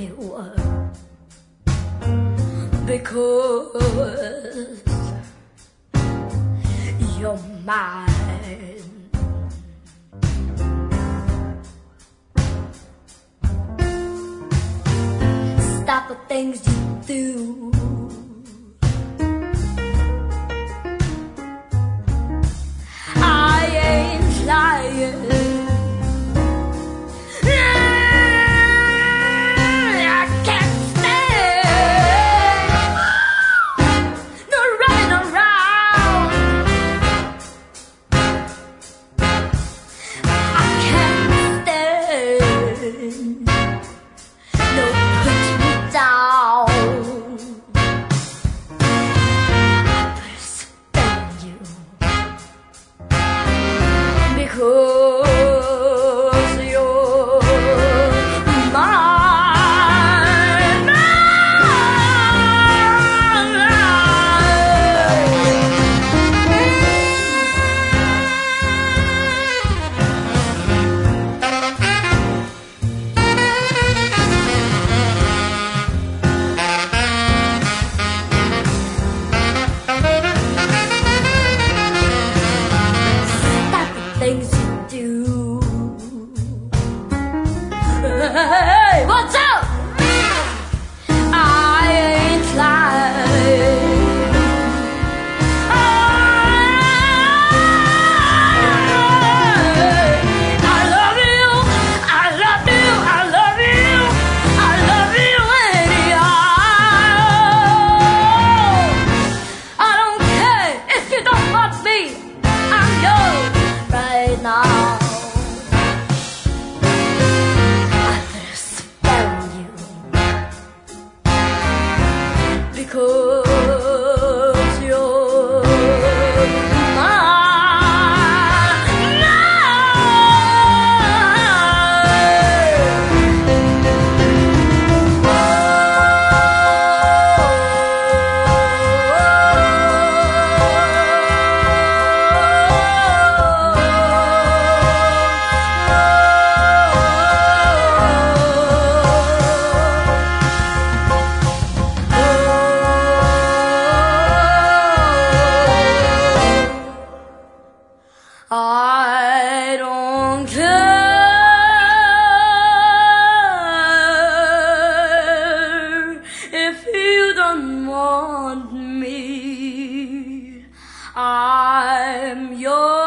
it was because you're mine. Stop the things you do. I ain't lying. Because you're mine, stop the things you do. Hey, what's up? I ain't lying. I love you, I love you, I love you, I love you anyhow. I don't care if you don't want me, I'm yours right now. Because you're mine. I don't care if you don't want me. I'm yours.